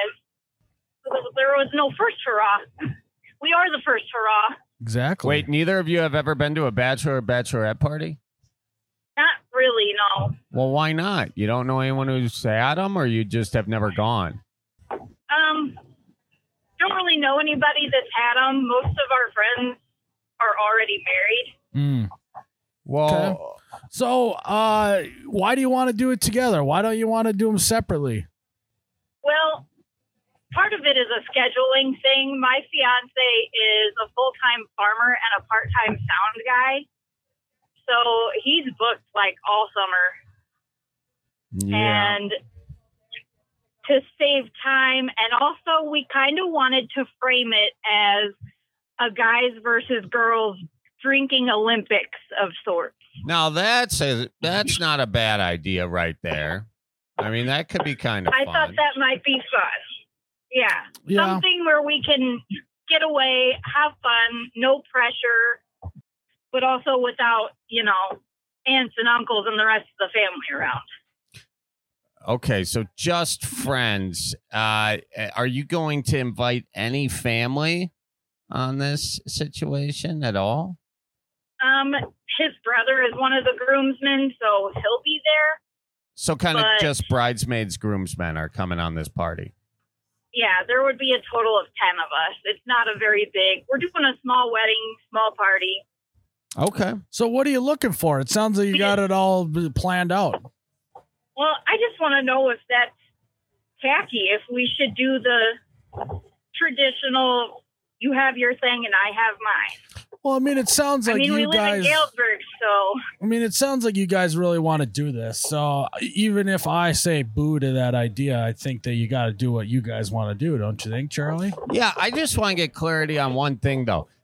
as there was no first hurrah. We are the first hurrah. Exactly. Wait, neither of you have ever been to a bachelor or bachelorette party? Not really, no. Well, why not? You don't know anyone who's had them, or you just have never gone? Um, don't really know anybody that's had them. Most of our friends are already married. Mm. Well, So, uh, why do you want to do it together? Why don't you want to do them separately? Well, part of it is a scheduling thing. My fiance is a full-time farmer and a part-time sound guy. So he's booked like all summer. yeah. And to save time, and also we kind of wanted to frame it as a guys versus girls drinking Olympics of sorts. Now that's a, that's not a bad idea right there. I mean, that could be kind of I fun. thought that might be fun. Yeah. Yeah. Something where we can get away, have fun, no pressure, but also without, you know, aunts and uncles and the rest of the family around. Okay, so just friends. Uh, are you going to invite any family on this situation at all? Um, his brother is one of the groomsmen, so he'll be there. So kind of But- just bridesmaids, groomsmen are coming on this party. Yeah, there would be a total of ten of us. It's not a very big. We're doing a small wedding, small party. Okay. So, what are you looking for? It sounds like you got it all planned out. Well, I just want to know if that's tacky, if we should do the traditional, you have your thing and I have mine. Well, I mean, it sounds I like mean, we you live guys. in Galesburg, so I mean, it sounds like you guys really want to do this. So, even if I say boo to that idea, I think that you got to do what you guys want to do, don't you think, Charlie? Yeah, I just want to get clarity on one thing, though.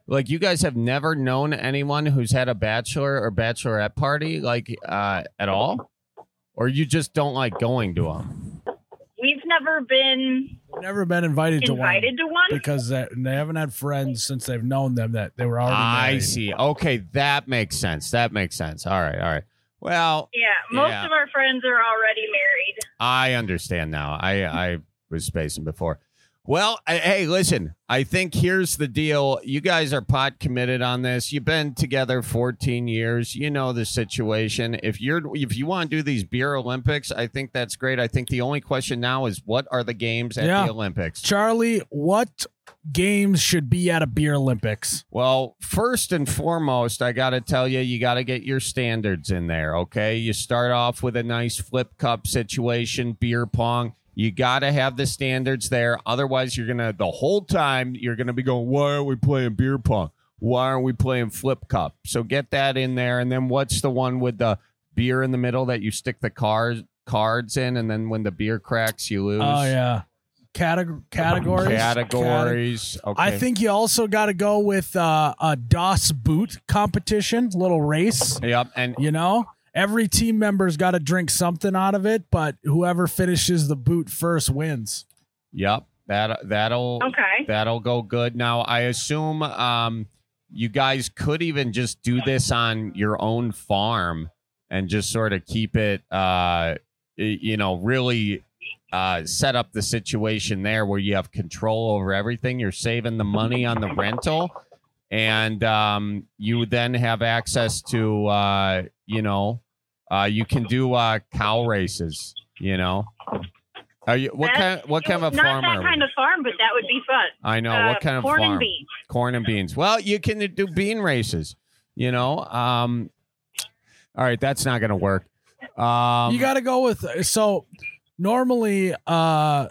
Like, you guys have never known anyone who's had a bachelor or bachelorette party, like, uh, at all? Or you just don't like going to them? We've never been Never been invited to one invited to one. because they, they haven't had friends since they've known them that they were already I married. see. Okay, that makes sense. That makes sense. All right, all right. Well, Yeah, most Yeah. of our friends are already married. I understand now. I, I was spacing before. Well, I, hey, listen, I think here's the deal. You guys are pot committed on this. You've been together fourteen years. You know the situation. If you're if you want to do these beer Olympics, I think that's great. I think the only question now is, what are the games at Yeah. the Olympics? Charlie, what games should be at a beer Olympics? Well, first and foremost, I got to tell you, you got to get your standards in there, okay? You start off with a nice flip cup situation, beer pong. You got to have the standards there. Otherwise, you're going to, the whole time, you're going to be going, why aren't we playing beer pong? Why aren't we playing flip cup? So get that in there. And then what's the one with the beer in the middle that you stick the cars, cards in, and then when the beer cracks, you lose? Oh, yeah. Categ- categories? Categories. Okay. I think you also got to go with uh, a DOS boot competition, little race. Yep. And You know, every team member's got to drink something out of it, but whoever finishes the boot first wins. Yep, that that'll Okay. that'll go good. Now, I assume um, you guys could even just do this on your own farm and just sort of keep it, uh, y- you know, really uh, set up the situation there where you have control over everything. You're saving the money on the rental, and um, you then have access to, uh, you know, uh, you can do uh, cow races. You know. Are you what That's- kind? What kind of a Not farm that are we? kind of farm, but that would be fun. I know Uh, what kind of corn farm. and beans. Corn and beans. Well, you can do bean races. You know. Um, all right, that's not going to work. Um, You got to go with so normally uh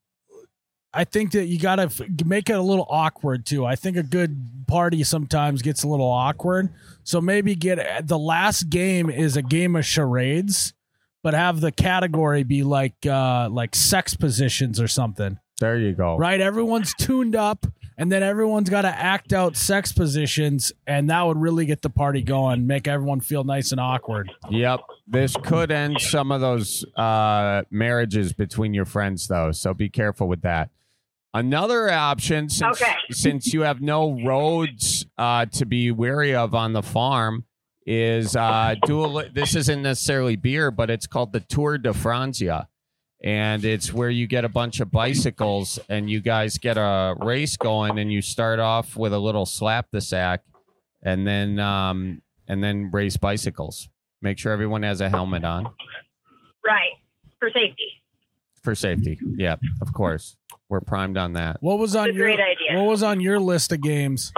I think that you got to f- make it a little awkward too. I think a good party sometimes gets a little awkward. So maybe get the last game is a game of charades, but have the category be like uh like sex positions or something. there you go. Right? Everyone's tuned up and then everyone's got to act out sex positions, and that would really get the party going, make everyone feel nice and awkward. Yep. This could end some of those uh, marriages between your friends, though. So be careful with that. Another option, since Okay. since you have no roads uh, to be wary of on the farm, is uh, do a, li- this isn't necessarily beer, but it's called the Tour de Francia. And it's where you get a bunch of bicycles and you guys get a race going, and you start off with a little slap the sack, and then um, and then race bicycles. Make sure everyone has a helmet on Right. For safety. for safety. Yeah, of course. We're primed on that. What was on It's a your great idea. What was on your list of games?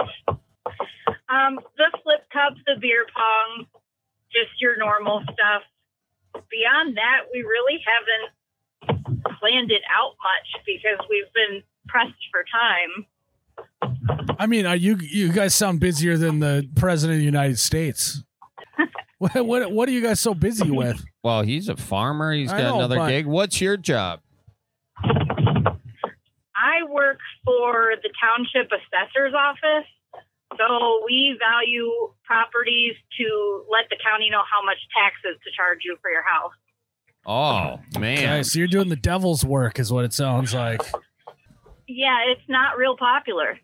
Um, the flip cup, the beer pong, just your normal stuff. Beyond that, we really haven't planned it out much because we've been pressed for time. I mean, are you you guys sound busier than the president of the United States. what, what what are you guys so busy with? Well, he's a farmer. He's I got know, another but- gig. What's your job? I work for the township assessor's office. So we value properties to let the county know how much taxes to charge you for your house. Oh, man. Okay, so you're doing the devil's work, is what it sounds like. Yeah, it's not real popular.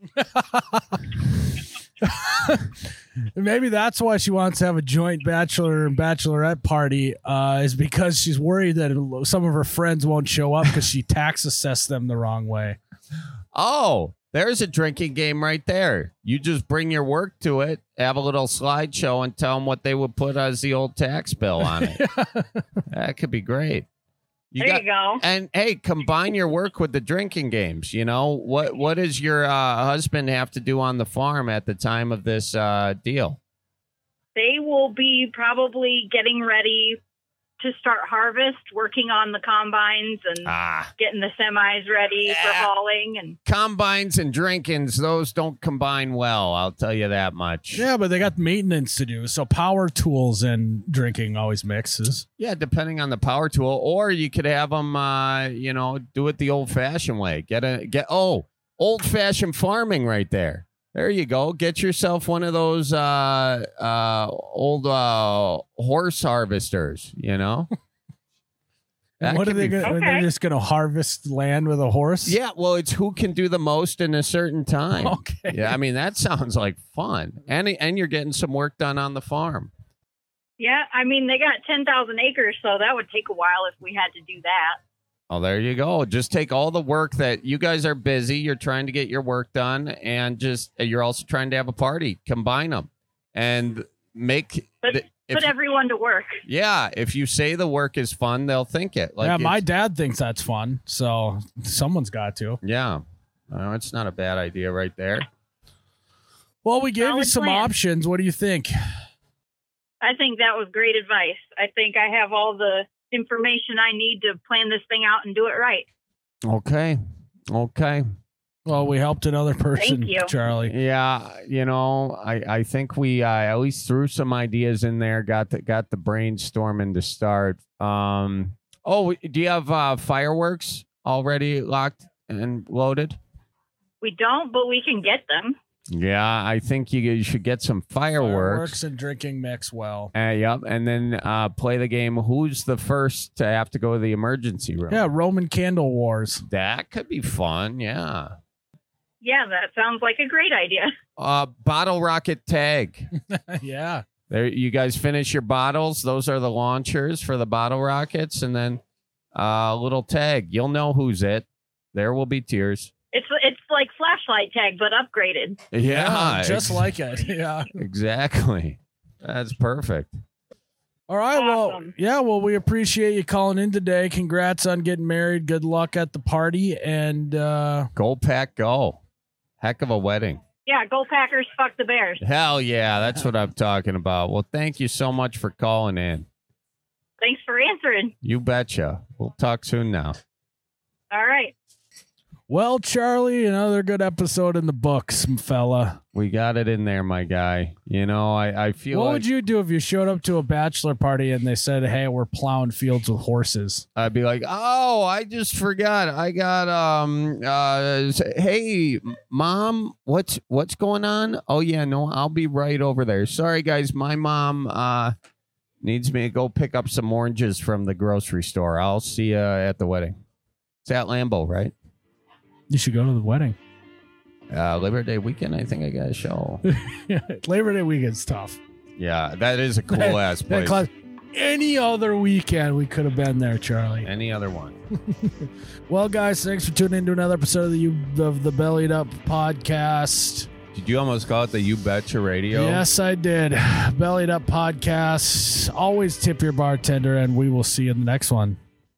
Maybe that's why she wants to have a joint bachelor and bachelorette party, uh, is because she's worried that some of her friends won't show up because she tax assessed them the wrong way. Oh, there's a drinking game right there. You just bring your work to it, have a little slideshow, and tell them what they would put as the old tax bill on it. That could be great. You there got, you go. and hey, combine your work with the drinking games. You know what? What does your uh, husband have to do on the farm at the time of this uh, deal? They will be probably getting ready to start harvest, working on the combines and Ah, getting the semis ready for Yeah. hauling. And combines and drinkings; those don't combine well. I'll tell you that much. Yeah, but they got maintenance to do, so power tools and drinking always mixes. Yeah, depending on the power tool, or you could have them, uh, you know, do it the old-fashioned way. Get a get. Oh, old-fashioned farming right there. There you go. Get yourself one of those uh, uh, old uh, horse harvesters, you know? That What are could they be going? fun. Are they Okay. just going to harvest land with a horse? Yeah, well, it's who can do the most in a certain time. Okay. Yeah, I mean, that sounds like fun. And, and you're getting some work done on the farm. Yeah, I mean, they got ten thousand acres, so that would take a while if we had to do that. Oh, there you go. Just take all the work that you guys are busy. You're trying to get your work done, and just you're also trying to have a party. Combine them and make. But- the, if, Put everyone to work. yeah, if you say the work is fun, they'll think it. Like yeah, my it's- dad thinks that's fun, so someone's got to. Yeah, oh, it's not a bad idea right there. Well, we gave you Solid some plan. options. What do you think? I think that was great advice. I think I have all the information I need to plan this thing out and do it right. Okay, okay. Well, we helped another person, Thank you. Charlie. Yeah, you know, I, I think we uh, at least threw some ideas in there. Got the got the brainstorming to start. Um, oh, do you have uh, fireworks already locked and loaded? We don't, but we can get them. Yeah, I think you, you should get some fireworks. Fireworks and drinking mix well. Uh, yep, and then uh, play the game. Who's the first to have to go to the emergency room? Yeah, Roman candle wars. That could be fun. Yeah. Yeah, that sounds like a great idea. Uh, bottle rocket tag. Yeah. There, you guys finish your bottles. Those are the launchers for the bottle rockets, and then a uh, little tag. You'll know who's it. There will be tears. It's it's like flashlight tag, but upgraded. Yeah, just ex- like it. Yeah. exactly. That's perfect. All right. Well, Awesome. yeah. Well, we appreciate you calling in today. Congrats on getting married. Good luck at the party. And uh, Go Pack, go! Heck of a wedding. Yeah, go Packers, fuck the Bears. Hell yeah, that's what I'm talking about. Well, thank you so much for calling in. Thanks for answering. You betcha. We'll talk soon now. All right. well, Charlie, another good episode in the books, fella. We got it in there, my guy. You know, I, I feel What like would you do if you showed up to a bachelor party and they said, "Hey, we're plowing fields with horses"? I'd be like, oh, I just forgot. I got um uh hey mom, what's what's going on? Oh yeah, no, I'll be right over there. Sorry guys, my mom uh needs me to go pick up some oranges from the grocery store. I'll see you at the wedding. It's at Lambeau, right? You should go to the wedding. Uh Labor Day weekend, I think I got a show. Labor Day weekend's tough. Yeah, that is a cool ass That place. class- Any other weekend, we could have been there, Charlie. Any other one. Well, guys, thanks for tuning in to another episode of the you of the Bellied Up podcast. Did you almost call it the You Betcha Radio? Yes, I did. Bellied Up podcast. Always tip your bartender, and we will see you in the next one.